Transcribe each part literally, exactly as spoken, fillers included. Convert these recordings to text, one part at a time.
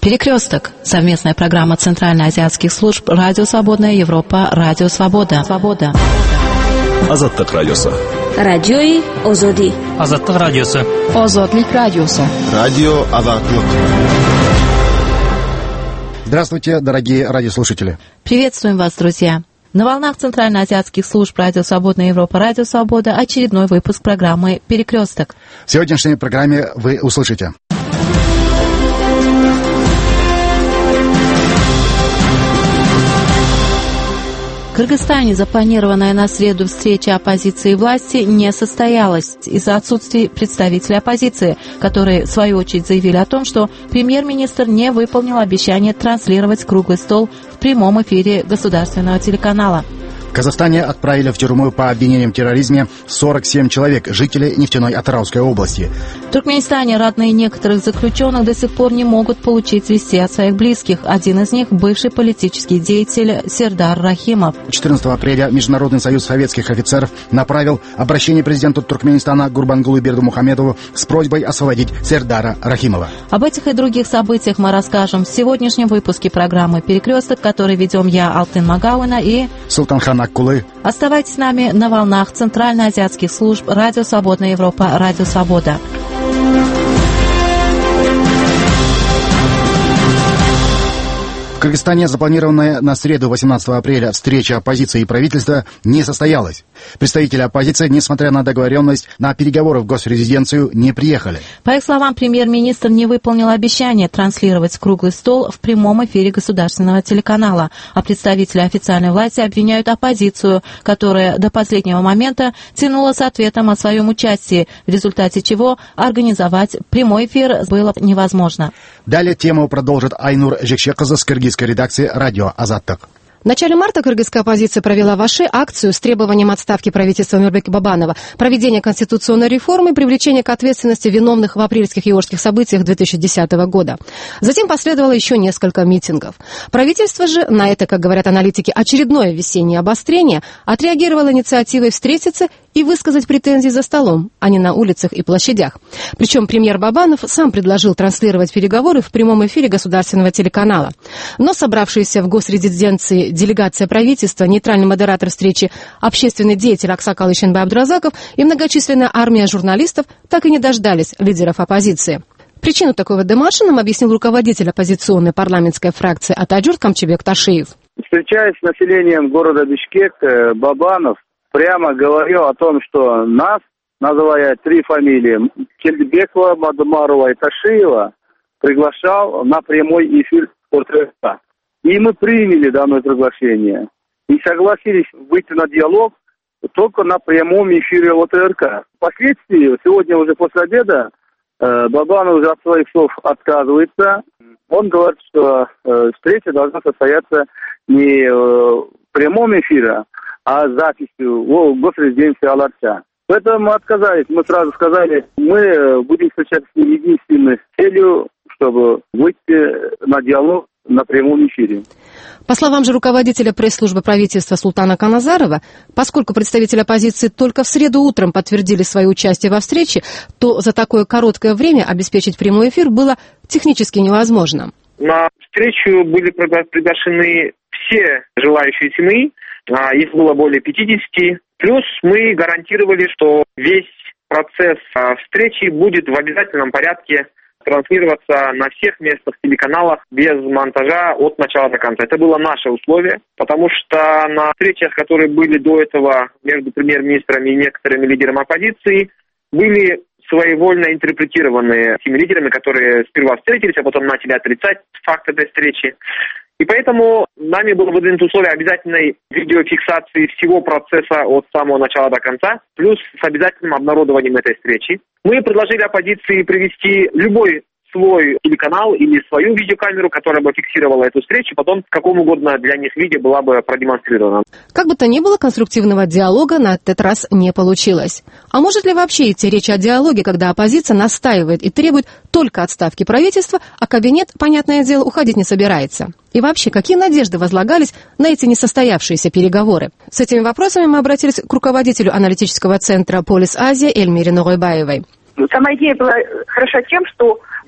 Перекресток. Совместная программа Центральноазиатских служб Радио Свободная Европа, Радио Свобода. Свобода. Азаттык радиосы. Радиои Озоди. Азаттык радиосы. Озодлик радиосы. Радио Азаттык. Здравствуйте, дорогие радиослушатели. Приветствуем вас, друзья. На волнах Центральноазиатских служб Радио Свободная Европа, Радио Свобода очередной выпуск программы «Перекресток». В сегодняшней программе вы услышите: В Кыргызстане запланированная на среду встреча оппозиции и власти не состоялась из-за отсутствия представителей оппозиции, которые, в свою очередь, заявили о том, что премьер-министр не выполнил обещание транслировать круглый стол в прямом эфире государственного телеканала. В Казахстане отправили в тюрьму по обвинениям в терроризме сорок семь человек, жителей нефтяной Атырауской области. В Туркменистане родные некоторых заключенных до сих пор не могут получить вести от своих близких. Один из них – бывший политический деятель Сердар Рахимов. четырнадцатого апреля Международный союз советских офицеров направил обращение президенту Туркменистана Гурбангулы Бердымухамедову с просьбой освободить Сердара Рахимова. Об этих и других событиях мы расскажем в сегодняшнем выпуске программы «Перекресток», который ведем я, Алтын Магауина, и Султанхан Аккулы. Оставайтесь с нами на волнах Центральноазиатских служб Радио Свободная Европа, Радио Свобода. В Кыргызстане запланированная на среду восемнадцатого апреля встреча оппозиции и правительства не состоялась. Представители оппозиции, несмотря на договоренность, на переговоры в госрезиденцию не приехали. По их словам, премьер-министр не выполнил обещание транслировать круглый стол в прямом эфире государственного телеканала, а представители официальной власти обвиняют оппозицию, которая до последнего момента тянула с ответом о своем участии, в результате чего организовать прямой эфир было невозможно. Далее тему продолжит Айнур Жекшекызы с кыргызской редакции радио Азаттык. В начале марта кыргызская оппозиция провела в Аше акцию с требованием отставки правительства Мирбека Бабанова, проведения конституционной реформы и привлечения к ответственности виновных в апрельских иорских событиях две тысячи десятого года. Затем последовало еще несколько митингов. Правительство же на это, как говорят аналитики, очередное весеннее обострение отреагировало инициативой встретиться и высказать претензии за столом, а не на улицах и площадях. Причем премьер Бабанов сам предложил транслировать переговоры в прямом эфире государственного телеканала. Но собравшиеся в госрезиденции делегация правительства, нейтральный модератор встречи, общественный деятель Аксакал Ишенбай Абдуразаков и многочисленная армия журналистов так и не дождались лидеров оппозиции. Причину такого демарша нам объяснил руководитель оппозиционной парламентской фракции Атаджурт Камчебек Ташиев. Встречаясь с населением города Бишкек, Бабанов прямо говорил о том, что нас, называя три фамилии, Кельдбекова, Мадумарова и Ташиева, приглашал на прямой эфир ОТРК. И мы приняли данное приглашение и согласились выйти на диалог только на прямом эфире ОТРК. Впоследствии, сегодня уже после обеда, Бабанов уже от своих слов отказывается. Он говорит, что встреча должна состояться не в прямом эфире, а записью в госрезиденции Аларча. Поэтому мы отказались. Мы сразу сказали, мы будем встречаться с единственной целью, чтобы выйти на диалог на прямом эфире. По словам же руководителя пресс-службы правительства Султана Каназарова, поскольку представители оппозиции только в среду утром подтвердили свое участие во встрече, то за такое короткое время обеспечить прямой эфир было технически невозможно. На встречу были приглашены все желающие СМИ, их было более пятидесяти. Плюс мы гарантировали, что весь процесс встречи будет в обязательном порядке транслироваться на всех местных телеканалах без монтажа от начала до конца. Это было наше условие, потому что на встречах, которые были до этого между премьер-министрами и некоторыми лидерами оппозиции, были своевольно интерпретированные теми лидерами, которые сперва встретились, а потом начали отрицать факт этой встречи. И поэтому нами было выдвинуто условие обязательной видеофиксации всего процесса от самого начала до конца, плюс с обязательным обнародованием этой встречи. Мы предложили оппозиции привести любой свой телеканал или свою видеокамеру, которая бы фиксировала эту встречу, потом в каком угодно для них виде была бы продемонстрирована. Как бы то ни было, конструктивного диалога на этот раз не получилось. А может ли вообще идти речь о диалоге, когда оппозиция настаивает и требует только отставки правительства, а кабинет, понятное дело, уходить не собирается? И вообще, какие надежды возлагались на эти несостоявшиеся переговоры? С этими вопросами мы обратились к руководителю аналитического центра «Полис Азия» Эльмире Ногойбаевой. Сама идея была хороша тем, что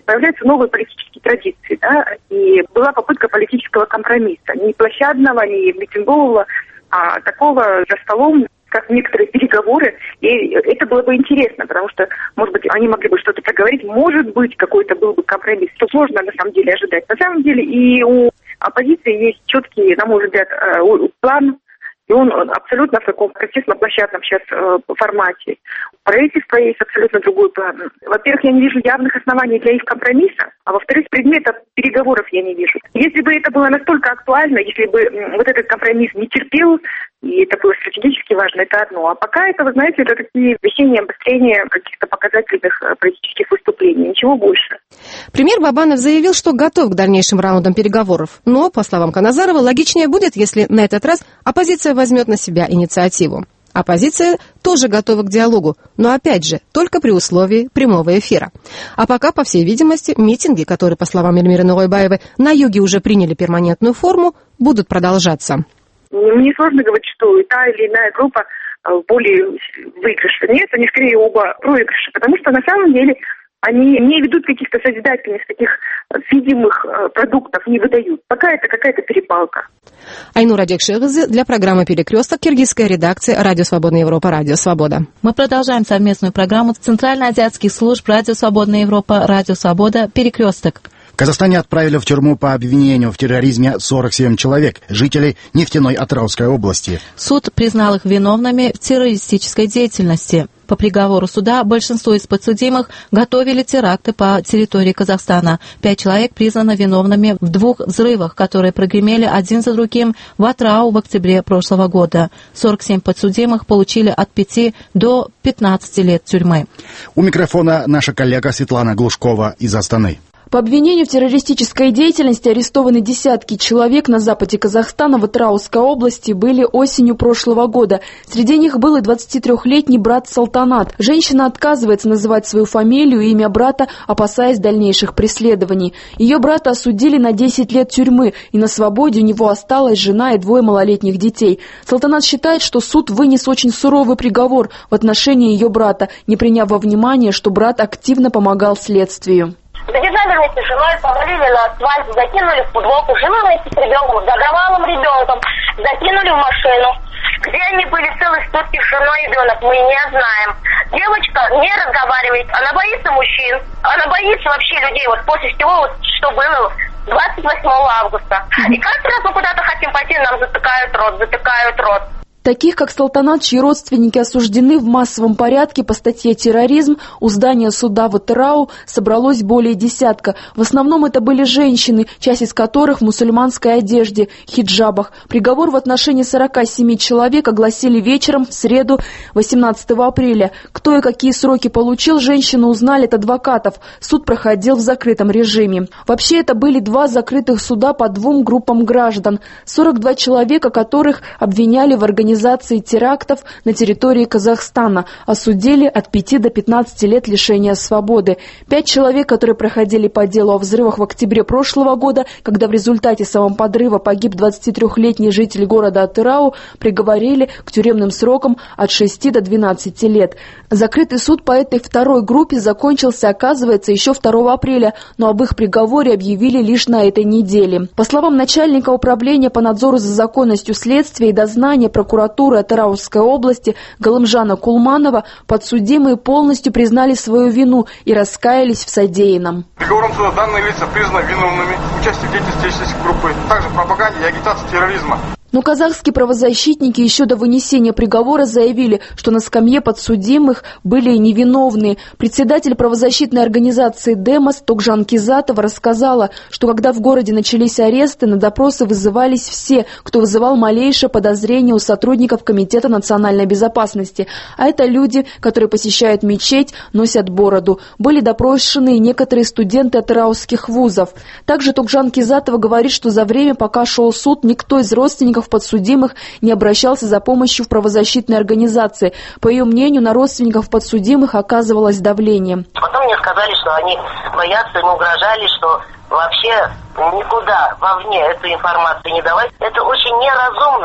появляются новые политические традиции, да, и была попытка политического компромисса, не площадного, не митингового, а такого за столом, как некоторые переговоры, и это было бы интересно, потому что, может быть, они могли бы что-то проговорить, может быть, какой-то был бы компромисс, что сложно на самом деле ожидать. На самом деле и у оппозиции есть четкий, на мой взгляд, план, и он абсолютно в таком протестно-площадном сейчас э, формате. У правительства есть абсолютно другой план. Во-первых, я не вижу явных оснований для их компромисса, а во-вторых, предметов переговоров я не вижу. Если бы это было настолько актуально, если бы вот этот компромисс не терпел, и это было стратегически важно, это одно. А пока это, вы знаете, это такие весенние обострения каких-то показательных политических выступлений, ничего больше. Премьер Бабанов заявил, что готов к дальнейшим раундам переговоров. Но, по словам Каназарова, логичнее будет, если на этот раз оппозиция возьмет на себя инициативу. Оппозиция тоже готова к диалогу, но, опять же, только при условии прямого эфира. А пока, по всей видимости, митинги, которые, по словам Эльмиры Нугайбаевой, на юге уже приняли перманентную форму, будут продолжаться. Мне сложно говорить, что и та или иная группа более выигрыша. Нет, они скорее оба проигрыша, потому что на самом деле они не ведут каких-то созидательных, таких видимых продуктов, не выдают. Пока это какая-то перепалка. Айнур Адекшевызы для программы «Перекресток», киргизская редакция «Радио Свободная Европа», «Радио Свобода». Мы продолжаем совместную программу Центральноазиатских служб «Радио Свободная Европа», «Радио Свобода», «Перекресток». В Казахстане отправили в тюрьму по обвинению в терроризме сорок семь человек, жителей нефтяной Атырауской области. Суд признал их виновными в террористической деятельности. По приговору суда большинство из подсудимых готовили теракты по территории Казахстана. Пять человек признаны виновными в двух взрывах, которые прогремели один за другим в Атырау в октябре прошлого года. сорок семь подсудимых получили от пяти до пятнадцати лет тюрьмы. У микрофона наша коллега Светлана Глушкова из Астаны. По обвинению в террористической деятельности арестованы десятки человек на западе Казахстана в Атырауской области были осенью прошлого года. Среди них был и двадцатитрёхлетний брат Салтанат. Женщина отказывается называть свою фамилию и имя брата, опасаясь дальнейших преследований. Ее брата осудили на десять лет тюрьмы, и на свободе у него осталась жена и двое малолетних детей. Салтанат считает, что суд вынес очень суровый приговор в отношении ее брата, не приняв во внимание, что брат активно помогал следствию. Задержали вместе с женой, повалили на асфальт, закинули в футболку. Жена вместе с ребенком, с годовалым ребенком, закинули в машину. Где они были целых сутки с женой и ребенок, мы не знаем. Девочка не разговаривает, она боится мужчин, она боится вообще людей. Вот после всего, вот, что было двадцать восьмого августа. И каждый раз мы куда-то хотим пойти, нам затыкают рот, затыкают рот. Таких, как Салтанат, чьи родственники осуждены в массовом порядке по статье «Терроризм», у здания суда в Атырау собралось более десятка. В основном это были женщины, часть из которых в мусульманской одежде, хиджабах. Приговор в отношении сорока семи человек огласили вечером в среду восемнадцатого апреля. Кто и какие сроки получил, женщины узнали от адвокатов. Суд проходил в закрытом режиме. Вообще это были два закрытых суда по двум группам граждан. сорок два человека, которых обвиняли в организации терактов на территории Казахстана, осудили от пяти до пятнадцати лет лишения свободы. Пять человек, которые проходили по делу о взрывах в октябре прошлого года, когда в результате самоподрыва погиб двадцатитрёхлетний житель города Атырау, приговорили к тюремным срокам от шести до двенадцати лет. Закрытый суд по этой второй группе закончился, оказывается, еще второго апреля, но об их приговоре объявили лишь на этой неделе. По словам начальника управления по надзору за законностью следствия и дознания прокуратуры Атырауской области Галымжана Кулманова, подсудимые полностью признали свою вину и раскаялись в содеянном. Приговором суда данные лица признаны виновными в участии в деятельности террористической группы, также в пропаганде и агитации терроризма. Но казахские правозащитники еще до вынесения приговора заявили, что на скамье подсудимых были и невиновные. Председатель правозащитной организации «Демос» Токжан Кизатова рассказала, что когда в городе начались аресты, на допросы вызывались все, кто вызывал малейшее подозрение у сотрудников Комитета национальной безопасности. А это люди, которые посещают мечеть, носят бороду. Были допрошены и некоторые студенты атырауских вузов. Также Токжан Кизатова говорит, что за время, пока шел суд, никто из родственников подсудимых не обращался за помощью в правозащитной организации. По ее мнению, на родственников подсудимых оказывалось давление. Потом мне сказали, что они боятся, им угрожали, что вообще никуда вовне эту информацию не давать. Это очень неразумно.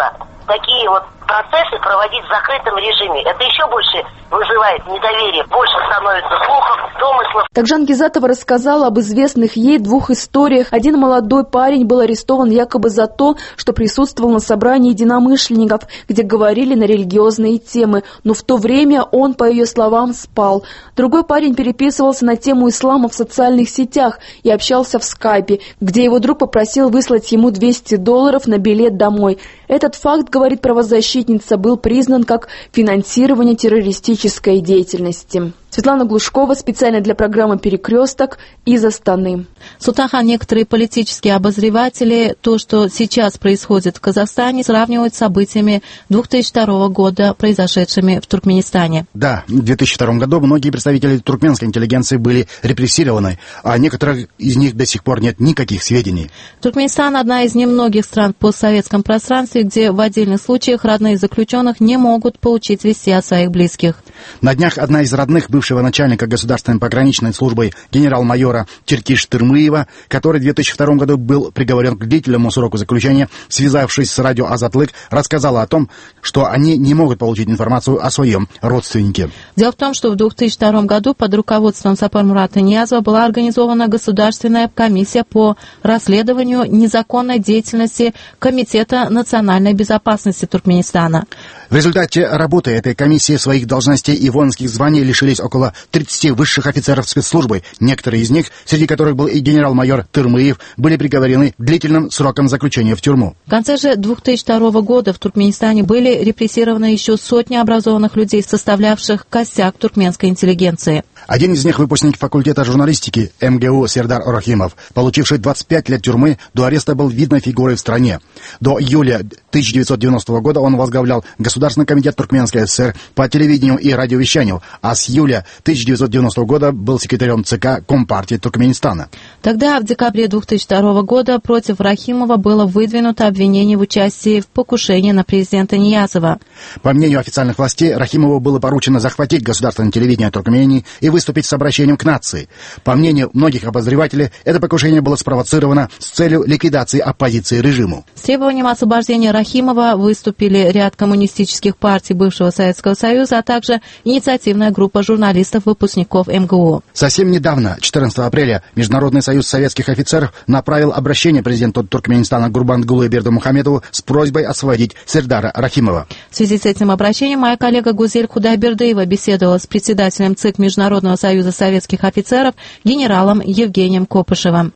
такие вот процессы проводить в закрытом режиме. Это еще больше вызывает недоверие, больше становится слухов, домыслов. Такжан Гизатова рассказала об известных ей двух историях. Один молодой парень был арестован якобы за то, что присутствовал на собрании единомышленников, где говорили на религиозные темы, но в то время он, по ее словам, спал. Другой парень переписывался на тему ислама в социальных сетях и общался в скайпе, где его друг попросил выслать ему двести долларов на билет домой. Этот факт, говорит правозащитница, был признан как финансирование террористической деятельности. Светлана Глушкова специально для программы «Перекресток» из Астаны. Сутахан, некоторые политические обозреватели то, что сейчас происходит в Казахстане, сравнивают с событиями две тысячи второго года, произошедшими в Туркменистане. Да, в две тысячи втором году многие представители туркменской интеллигенции были репрессированы, а о некоторых из них до сих пор нет никаких сведений. Туркменистан – одна из немногих стран в постсоветском пространстве, где в отдельных случаях родные заключенных не могут получить вести о своих близких. На днях одна из родных бывшего начальника государственной пограничной службы генерал-майора Тиркиш Тырмыева, который в две тысячи втором году был приговорен к длительному сроку заключения, связавшись с радио «Азатлык», рассказала о том, что они не могут получить информацию о своем родственнике. Дело в том, что в две тысячи втором году под руководством Сапармурата Ниязова была организована Государственная комиссия по расследованию незаконной деятельности Комитета национальной безопасности Туркменистана. В результате работы этой комиссии своих должностей и воинских званий лишились около тридцати высших офицеров спецслужбы. Некоторые из них, среди которых был и генерал-майор Тырмыев, были приговорены к длительным срокам заключения в тюрьму. В конце же две тысячи второго года в Туркменистане были репрессированы еще сотни образованных людей, составлявших костяк туркменской интеллигенции. Один из них — выпускник факультета журналистики эм гэ у Сердар Рахимов, получивший двадцать пять лет тюрьмы, до ареста был видной фигурой в стране. До июля тысяча девятьсот девяностого года он возглавлял Государственный комитет Туркменской эс эс эс эр по телевидению и радиовещанию, а с июля тысяча девятьсот девяностого года был секретарем ЦК Компартии Туркменистана. Тогда, в декабре две тысячи второго года, против Рахимова было выдвинуто обвинение в участии в покушении на президента Ниязова. По мнению официальных властей, Рахимову было поручено захватить государственное телевидение Туркмении и выступить с обращением к нации. По мнению многих обозревателей, это покушение было спровоцировано с целью ликвидации оппозиции режиму. С требованием освобождения Рахимова выступили ряд коммунистических партий бывшего Советского Союза, а также инициативная группа журналистов-выпускников эм гэ у. Совсем недавно, четырнадцатого апреля, Международный союз советских офицеров направил обращение президенту Туркменистана Гурбангулы Бердымухамедову с просьбой освободить Сердара Рахимова. В связи с этим обращением моя коллега Гузель Худайбердыева беседовала с председателем ЦИК Международного союза советских офицеров генералом Евгением Копышевым.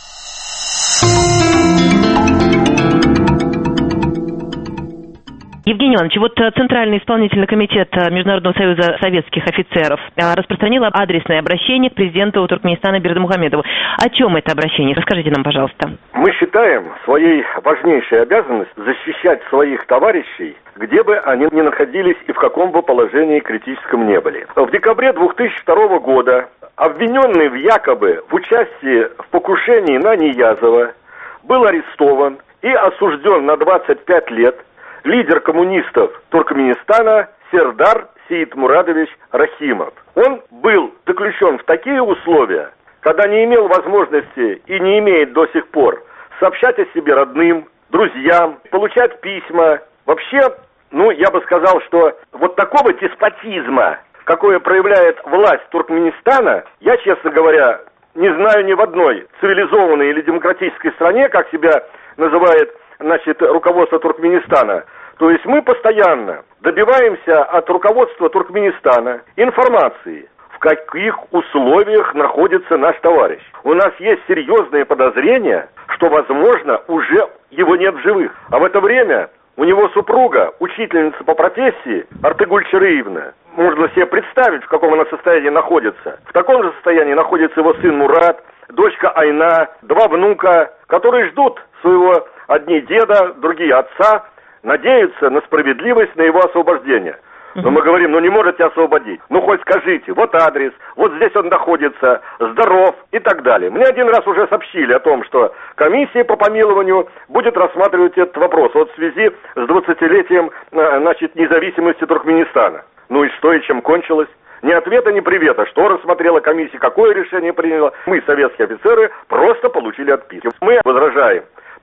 Евгений Иванович, вот Центральный исполнительный комитет Международного союза советских офицеров распространил адресное обращение к президенту Туркменистана Бердымухамедову. О чем это обращение? Расскажите нам, пожалуйста. Мы считаем своей важнейшей обязанностью защищать своих товарищей, где бы они ни находились и в каком бы положении критическом не были. В декабре две тысячи второго года обвиненный в якобы в участии в покушении на Ниязова был арестован и осужден на двадцать пять лет лидер коммунистов Туркменистана Сердар Сеидмурадович Рахимов. Он был заключен в такие условия, когда не имел возможности и не имеет до сих пор сообщать о себе родным, друзьям, получать письма. Вообще, ну, я бы сказал, что вот такого деспотизма, какое проявляет власть Туркменистана, я, честно говоря, не знаю ни в одной цивилизованной или демократической стране, как себя называет, значит, руководство Туркменистана. То есть мы постоянно добиваемся от руководства Туркменистана информации, в каких условиях находится наш товарищ. У нас есть серьезные подозрения, что, возможно, уже его нет в живых. А в это время у него супруга, учительница по профессии Артыгуль Чарыевна. Можно себе представить, в каком она состоянии находится. В таком же состоянии находится его сын Мурат, дочка Айна, два внука, которые ждут своего одни деда, другие отца, надеются на справедливость, на его освобождение. Но мы говорим, ну не можете освободить. Ну хоть скажите, вот адрес, вот здесь он находится, здоров и так далее. Мне один раз уже сообщили о том, что комиссия по помилованию будет рассматривать этот вопрос вот в связи с двадцатилетием, значит, независимости Туркменистана. Ну и что, и чем кончилось? Ни ответа, ни привета. Что рассмотрела комиссия, какое решение приняла? Мы, советские офицеры, просто получили отписки. Мы возражаем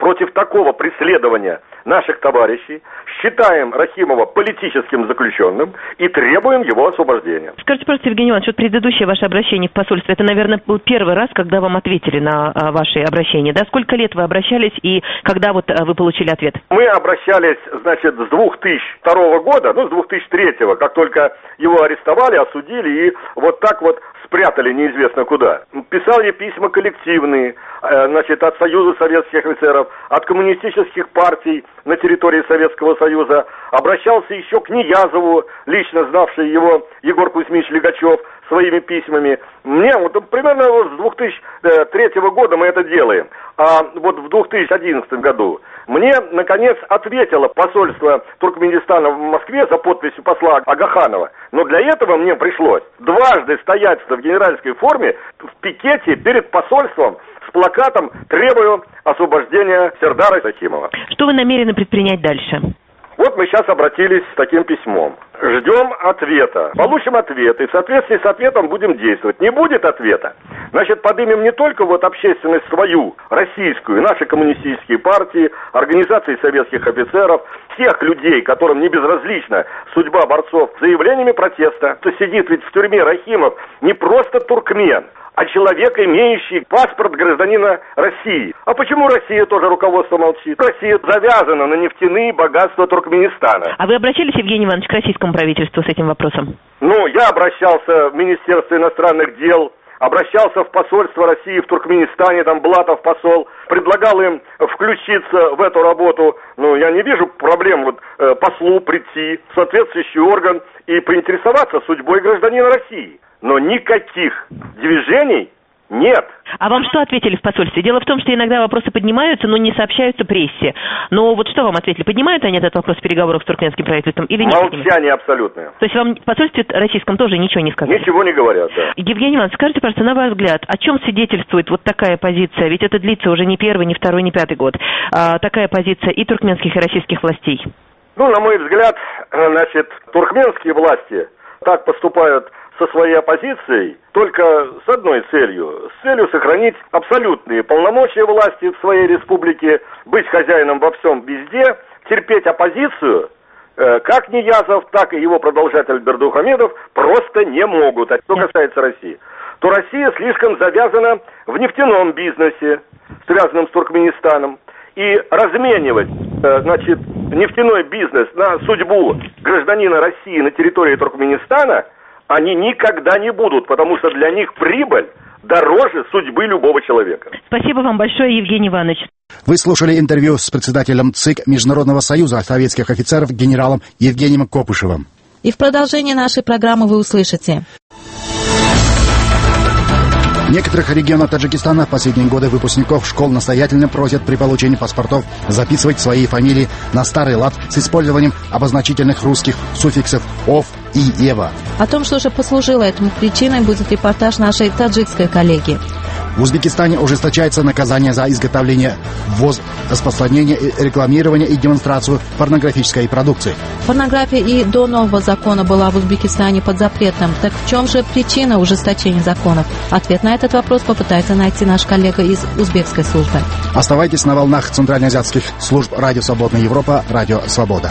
против такого преследования наших товарищей, считаем Рахимова политическим заключенным и требуем его освобождения. Скажите, просто, Евгений Иванович, вот предыдущее ваше обращение в посольство, это, наверное, был первый раз, когда вам ответили на а, ваши обращения, да? Сколько лет вы обращались и когда вот а, вы получили ответ? Мы обращались, значит, с две тысячи второго года, ну, с две тысячи третьего, как только его арестовали, осудили и вот так вот спрятали неизвестно куда. Писал я письма коллективные, э, значит, от Союза советских офицеров, от коммунистических партий на территории Советского Союза. Обращался еще к Ниязову, лично знавший его Егор Кузьмич Легачев, своими письмами. Мне вот примерно вот с две тысячи третьего года мы это делаем. А вот в две тысячи одиннадцатом году мне, наконец, ответило посольство Туркменистана в Москве за подписью посла Агаханова. Но для этого мне пришлось дважды стоять в генеральской форме в пикете перед посольством с плакатом «Требую освобождения Сердара Рахимова». Что вы намерены предпринять дальше? Вот мы сейчас обратились с таким письмом. Ждем ответа. Получим ответ, и в соответствии с ответом будем действовать. Не будет ответа, значит, поднимем не только вот общественность свою, российскую, наши коммунистические партии, организации советских офицеров, всех людей, которым не безразлична судьба борцов, заявлениями протеста. Кто сидит ведь в тюрьме Рахимов не просто туркмен, а человек, имеющий паспорт гражданина России. А почему Россия тоже руководство молчит? Россия завязана на нефтяные богатства Туркменистана. А вы обращались, Евгений Иванович, к российскому правительству с этим вопросом? Ну, я обращался в Министерство иностранных дел, обращался в посольство России в Туркменистане, там Блатов посол, предлагал им включиться в эту работу. Ну, я не вижу проблем вот э, послу прийти в соответствующий орган и поинтересоваться судьбой гражданина России. Но никаких движений нет. А вам что ответили в посольстве? Дело в том, что иногда вопросы поднимаются, но не сообщаются прессе. Но вот что вам ответили? Поднимают они этот вопрос в переговорах с туркменским правительством или нет? Молчание абсолютное. То есть вам в посольстве российском тоже ничего не сказали? Ничего не говорят, да. Евгений Иванович, скажите, пожалуйста, на ваш взгляд, о чем свидетельствует вот такая позиция? Ведь это длится уже не первый, не второй, не пятый год. А, такая позиция и туркменских, и российских властей. Ну, на мой взгляд, значит, туркменские власти так поступают со своей оппозицией только с одной целью. С целью сохранить абсолютные полномочия власти в своей республике, быть хозяином во всем везде, терпеть оппозицию, э, как Ниязов, так и его продолжатель Бердымухамедов просто не могут. А что касается России, то Россия слишком завязана в нефтяном бизнесе, связанном с Туркменистаном. И разменивать, э, значит, нефтяной бизнес на судьбу гражданина России на территории Туркменистана они никогда не будут, потому что для них прибыль дороже судьбы любого человека. Спасибо вам большое, Евгений Иванович. Вы слушали интервью с председателем ЦИК Международного союза советских офицеров генералом Евгением Копышевым. И в продолжении нашей программы вы услышите. В некоторых регионах Таджикистана в последние годы выпускников школ настоятельно просят при получении паспортов записывать свои фамилии на старый лад с использованием обозначительных русских суффиксов «ов» и «ева». О том, что же послужило этому причиной, будет репортаж нашей таджикской коллеги. В Узбекистане ужесточается наказание за изготовление, ввоз, распространение, рекламирование и демонстрацию порнографической продукции. Порнография и до нового закона была в Узбекистане под запретом. Так в чем же причина ужесточения законов? Ответ на этот вопрос попытается найти наш коллега из узбекской службы. Оставайтесь на волнах центральноазиатских служб Радио Свободная Европа, Радио Свобода.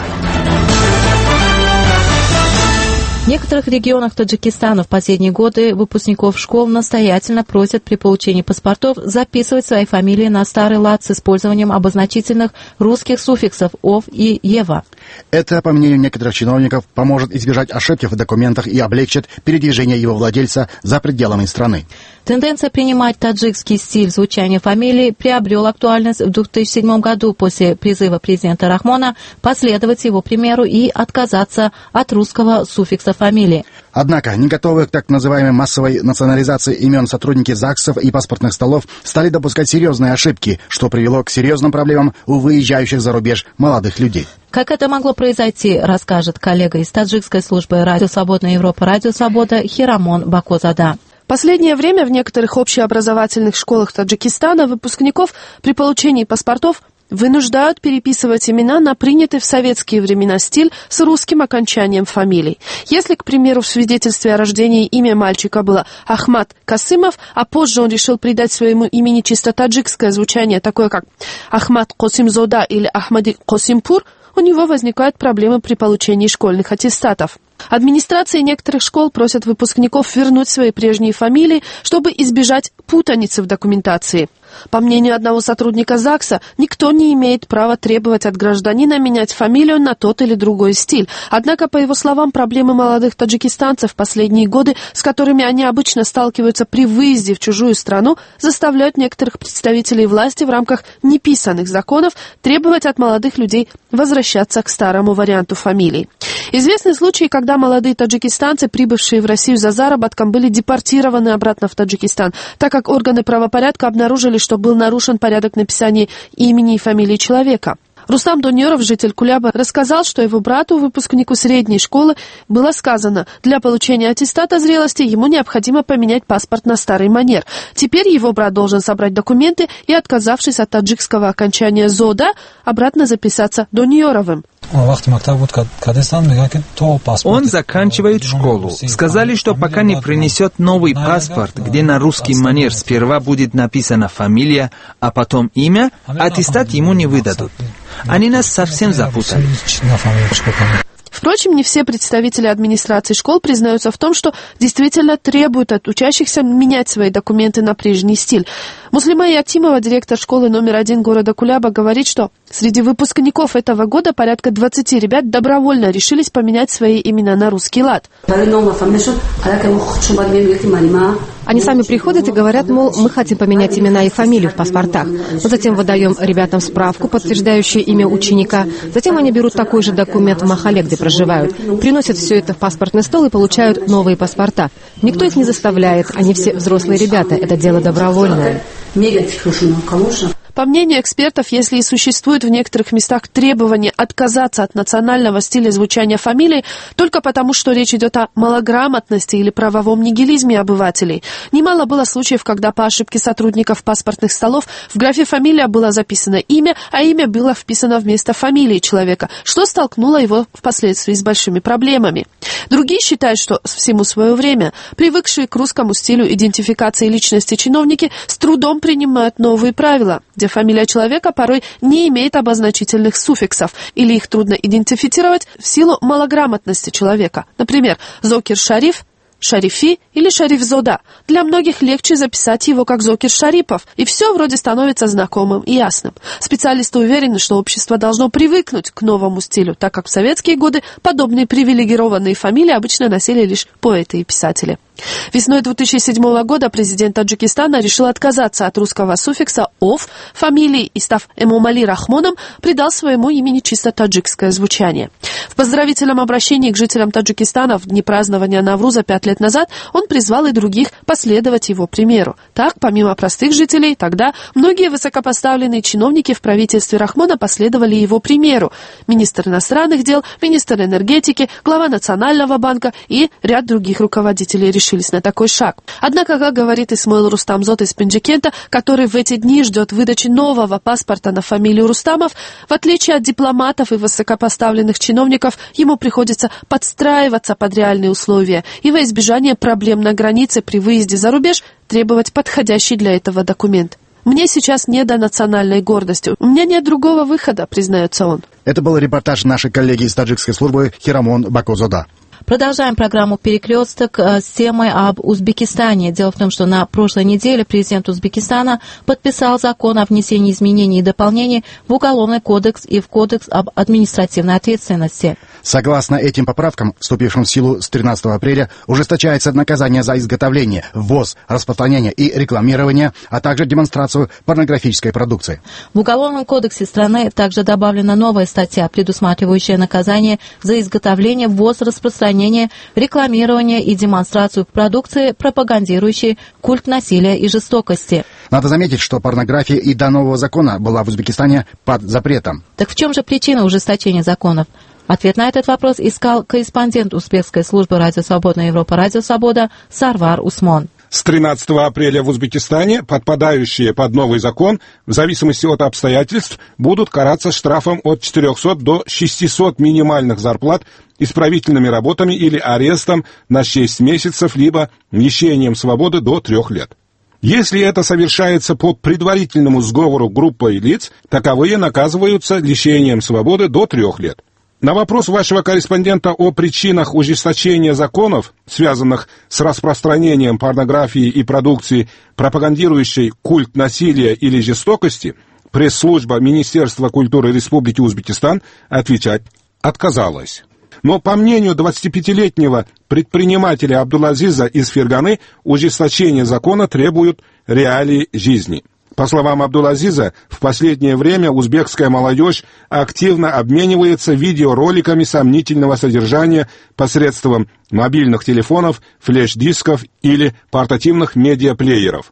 В некоторых регионах Таджикистана в последние годы выпускников школ настоятельно просят при получении паспортов записывать свои фамилии на старый лад с использованием обозначительных русских суффиксов «ов» и «ева». Это, по мнению некоторых чиновников, поможет избежать ошибки в документах и облегчит передвижение его владельца за пределами страны. Тенденция принимать таджикский стиль звучания фамилии приобрел актуальность в две тысячи седьмом году после призыва президента Рахмона последовать его примеру и отказаться от русского суффикса фамилии. Однако, не готовые к так называемой массовой национализации имен сотрудники ЗАГСов и паспортных столов стали допускать серьезные ошибки, что привело к серьезным проблемам у выезжающих за рубеж молодых людей. Как это могло произойти, расскажет коллега из таджикской службы «Радио Свободная Европа», «Радио Свобода» Хирамон Бакозада. В последнее время в некоторых общеобразовательных школах Таджикистана выпускников при получении паспортов вынуждают переписывать имена на принятый в советские времена стиль с русским окончанием фамилий. Если, к примеру, в свидетельстве о рождении имя мальчика было Ахмат Касымов, а позже он решил придать своему имени чисто таджикское звучание, такое как Ахмат Косимзода или Ахмади Косимпур, у него возникают проблемы при получении школьных аттестатов. Администрации некоторых школ просят выпускников вернуть свои прежние фамилии, чтобы избежать путаницы в документации. По мнению одного сотрудника ЗАГСа, никто не имеет права требовать от гражданина менять фамилию на тот или другой стиль. Однако, по его словам, проблемы молодых таджикистанцев в последние годы, с которыми они обычно сталкиваются при выезде в чужую страну, заставляют некоторых представителей власти в рамках неписанных законов требовать от молодых людей возвращаться к старому варианту фамилий. Известны случаи, когда молодые таджикистанцы, прибывшие в Россию за заработком, были депортированы обратно в Таджикистан, так как органы правопорядка обнаружили, что был нарушен порядок написания имени и фамилии человека. Рустам Доньоров, житель Кулеба, рассказал, что его брату, выпускнику средней школы, было сказано, для получения аттестата зрелости ему необходимо поменять паспорт на старый манер. Теперь его брат должен собрать документы и, отказавшись от таджикского окончания «зода», обратно записаться Доньоровым. Он заканчивает школу. Сказали, что пока не принесет новый паспорт, где на русский манер сперва будет написана фамилия, а потом имя, аттестат ему не выдадут. Они нас совсем запутали. Впрочем, не все представители администрации школ признаются в том, что действительно требуют от учащихся менять свои документы на прежний стиль. Муслима Ятимова, директор школы номер один города Кулеба, говорит, что среди выпускников этого года порядка двадцати ребят добровольно решились поменять свои имена на русский лад. Они сами приходят и говорят, мол, мы хотим поменять имена и фамилию в паспортах. Мы затем выдаем ребятам справку, подтверждающую имя ученика. Затем они берут такой же документ в Махале, где проживают, приносят все это в паспортный стол и получают новые паспорта. Никто их не заставляет, они все взрослые ребята, это дело добровольное. По мнению экспертов, если и существует в некоторых местах требование отказаться от национального стиля звучания фамилии только потому, что речь идет о малограмотности или правовом нигилизме обывателей, немало было случаев, когда по ошибке сотрудников паспортных столов в графе «фамилия» было записано имя, а имя было вписано вместо фамилии человека, что столкнуло его впоследствии с большими проблемами. Другие считают, что всему свое время привыкшие к русскому стилю идентификации личности чиновники с трудом принимают новые правила, где фамилия человека порой не имеет обозначительных суффиксов или их трудно идентифицировать в силу малограмотности человека. Например, Зокир Шариф, Шарифи или Шарифзода. Для многих легче записать его как Зокир Шарипов, и все вроде становится знакомым и ясным. Специалисты уверены, что общество должно привыкнуть к новому стилю, так как в советские годы подобные привилегированные фамилии обычно носили лишь поэты и писатели. Весной две тысячи седьмого года президент Таджикистана решил отказаться от русского суффикса «ов» фамилии и, став Эмомали Рахмоном, придал своему имени чисто таджикское звучание. В поздравительном обращении к жителям Таджикистана в дни празднования Навруза пять лет назад он призвал и других последовать его примеру. Так, помимо простых жителей, тогда многие высокопоставленные чиновники в правительстве Рахмона последовали его примеру. Министр иностранных дел, министр энергетики, глава Национального банка и ряд других руководителей решили решились на такой шаг. Однако, как говорит Исмаил Рустамзот из Пенджикента, который в эти дни ждет выдачи нового паспорта на фамилию Рустамов, в отличие от дипломатов и высокопоставленных чиновников, ему приходится подстраиваться под реальные условия и во избежание проблем на границе при выезде за рубеж требовать подходящий для этого документ. «Мне сейчас не до национальной гордости. У меня нет другого выхода», признается он. Это был репортаж нашей коллеги из таджикской службы Хирамон Бакозода. Продолжаем программу «Перекресток» с темой об Узбекистане. Дело в том, что на прошлой неделе президент Узбекистана подписал закон о внесении изменений и дополнений в Уголовный кодекс и в Кодекс об административной ответственности. Согласно этим поправкам, вступившим в силу с тринадцатого апреля, ужесточается наказание за изготовление, ввоз, распространение и рекламирование, а также демонстрацию порнографической продукции. В Уголовном кодексе страны также добавлена новая статья, предусматривающая наказание за изготовление, ввоз, распространение, рекламирование и демонстрацию продукции, пропагандирующей культ насилия и жестокости. Надо заметить, что порнография и до нового закона была в Узбекистане под запретом. Так в чем же причина ужесточения законов? Ответ на этот вопрос искал корреспондент узбекской службы «Радио Свободная Европа», «Радио Свобода» Сарвар Усмон. С тринадцатого апреля в Узбекистане подпадающие под новый закон в зависимости от обстоятельств будут караться штрафом от четырехсот до шестисот минимальных зарплат, исправительными работами или арестом на шесть месяцев, либо лишением свободы до трех лет. Если это совершается по предварительному сговору группой лиц, таковые наказываются лишением свободы до трех лет. На вопрос вашего корреспондента о причинах ужесточения законов, связанных с распространением порнографии и продукции, пропагандирующей культ насилия или жестокости, пресс-служба Министерства культуры Республики Узбекистан отвечать отказалась. Но, по мнению двадцатипятилетнего предпринимателя Абдулазиза из Ферганы, ужесточение закона требует реалий жизни. По словам Абдулазиза, в последнее время узбекская молодежь активно обменивается видеороликами сомнительного содержания посредством мобильных телефонов, флеш-дисков или портативных медиаплееров.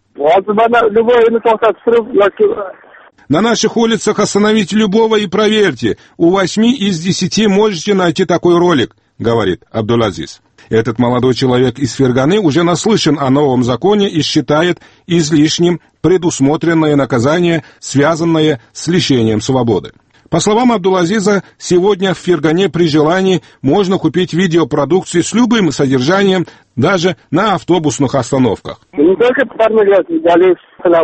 На наших улицах остановите любого и проверьте. У восьми из десяти можете найти такой ролик, говорит Абдулазиз. Этот молодой человек из Ферганы уже наслышан о новом законе и считает излишним предусмотренное наказание, связанное с лишением свободы. По словам Абдулазиза, сегодня в Фергане при желании можно купить видеопродукцию с любым содержанием даже на автобусных остановках. Не только порнография, далее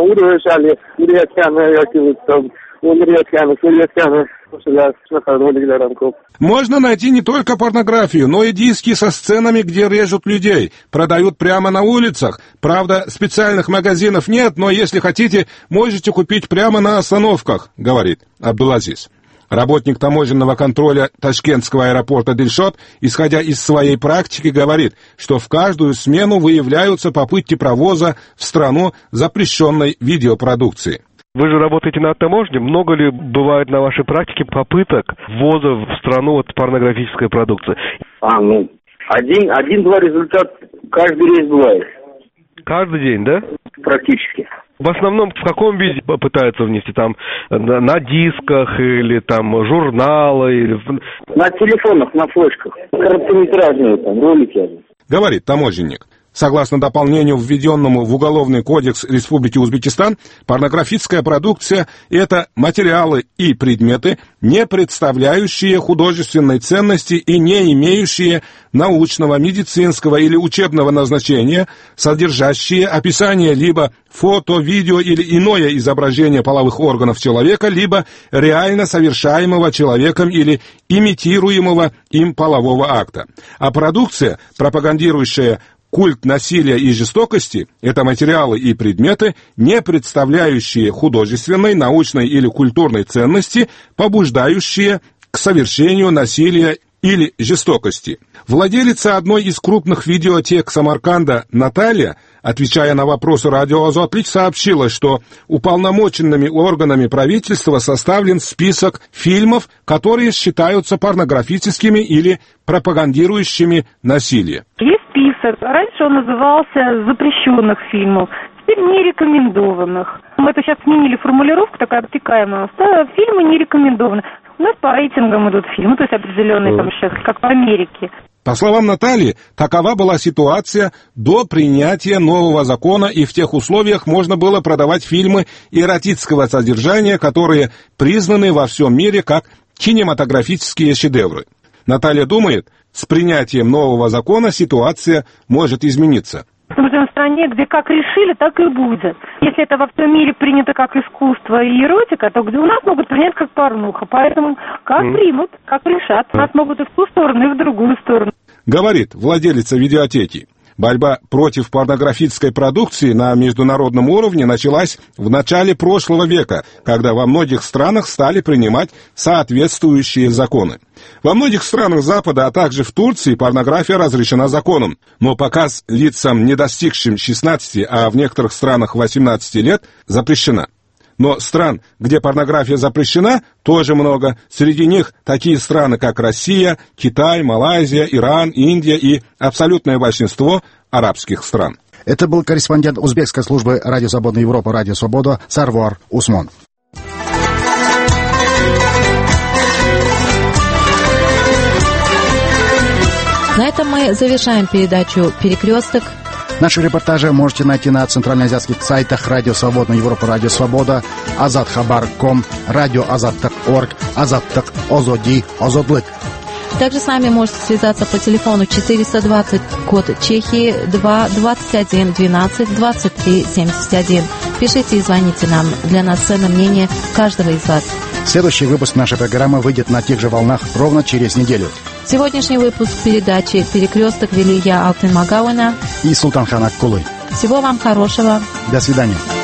можно найти не только порнографию, но и диски со сценами, где режут людей. Продают прямо на улицах. Правда, специальных магазинов нет, но если хотите, можете купить прямо на остановках, говорит Абдулазиз. Работник таможенного контроля Ташкентского аэропорта Дильшот, исходя из своей практики, говорит, что в каждую смену выявляются попытки провоза в страну запрещенной видеопродукции. Вы же работаете на таможне. Много ли бывает на вашей практике попыток ввоза в страну вот порнографической продукции? А, ну, один, один-два результат каждый рейс бывает. Каждый день, да? Практически. В основном в каком виде пытаются внести? Там на, на дисках или там журналы? Или... На телефонах, на флешках. Короткометражные там ролики. Говорит таможенник. Согласно дополнению, введенному в Уголовный кодекс Республики Узбекистан, порнографическая продукция – это материалы и предметы, не представляющие художественной ценности и не имеющие научного, медицинского или учебного назначения, содержащие описание либо фото, видео или иное изображение половых органов человека, либо реально совершаемого человеком или имитируемого им полового акта. А продукция, пропагандирующая культ насилия и жестокости – это материалы и предметы, не представляющие художественной, научной или культурной ценности, побуждающие к совершению насилия или жестокости. Владелица одной из крупных видеотек Самарканда Наталья, отвечая на вопросы радио «Азотлик», сообщила, что уполномоченными органами правительства составлен список фильмов, которые считаются порнографическими или пропагандирующими насилие. Есть список. Раньше он назывался запрещенных фильмов, теперь нерекомендованных. Мы это сейчас сменили формулировку, такая обтекаемая. Фильмы не рекомендованы. У нас по рейтингам идут фильмы, то есть определенные там сейчас, как в Америке. По словам Натальи, такова была ситуация до принятия нового закона, и в тех условиях можно было продавать фильмы эротического содержания, которые признаны во всем мире как кинематографические шедевры. Наталья думает, с принятием нового закона ситуация может измениться. Мы живем в стране, где как решили, так и будет. Если это во всем мире принято как искусство и эротика, то где у нас могут принять как порнуха. Поэтому как mm. примут, как решат. Нас могут и в ту сторону, и в другую сторону. Говорит владелица видеотеки. Борьба против порнографической продукции на международном уровне началась в начале прошлого века, когда во многих странах стали принимать соответствующие законы. Во многих странах Запада, а также в Турции, порнография разрешена законом, но показ лицам, не достигшим шестнадцати, а в некоторых странах восемнадцати лет, запрещена. Но стран, где порнография запрещена, тоже много. Среди них такие страны, как Россия, Китай, Малайзия, Иран, Индия и абсолютное большинство арабских стран. Это был корреспондент узбекской службы Радио Свободная Европа, Радио Свобода Сарвар Усмон. На этом мы завершаем передачу «Перекресток». Наши репортажи можете найти на центральноазиатских сайтах Радио Свободная Европа, Радио Свобода, азат хабар точка ком, радио азат точка орг, азат точка озоди, озодлык. Также с нами можете связаться по телефону четыреста двадцать, код Чехии, два двадцать один двенадцать двадцать три семьдесят один. Пишите и звоните нам. Для нас ценно мнение каждого из вас. Следующий выпуск нашей программы выйдет на тех же волнах ровно через неделю. Сегодняшний выпуск передачи «Перекресток» вели я, Алтын Магауэна и Султанхан Аккулы. Всего вам хорошего. До свидания.